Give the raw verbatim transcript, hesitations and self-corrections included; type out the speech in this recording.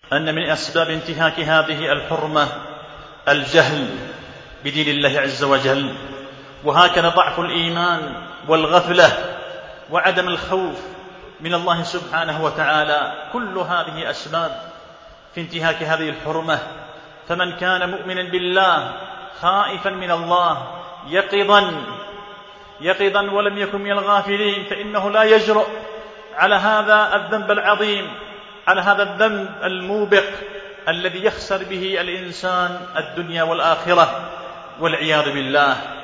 أن من أسباب انتهاك هذه الحرمة الجهل بدين الله عز وجل، وهكذا ضعف الإيمان والغفلة وعدم الخوف من الله سبحانه وتعالى، كل هذه أسباب في انتهاك هذه الحرمة. فمن كان مؤمنا بالله خائفا من الله يقظا يقظا ولم يكن من الغافلين، فإنه لا يجرؤ على هذا الذنب العظيم، على هذا الذنب الموبق الذي يخسر به الإنسان الدنيا والآخرة والعياذ بالله.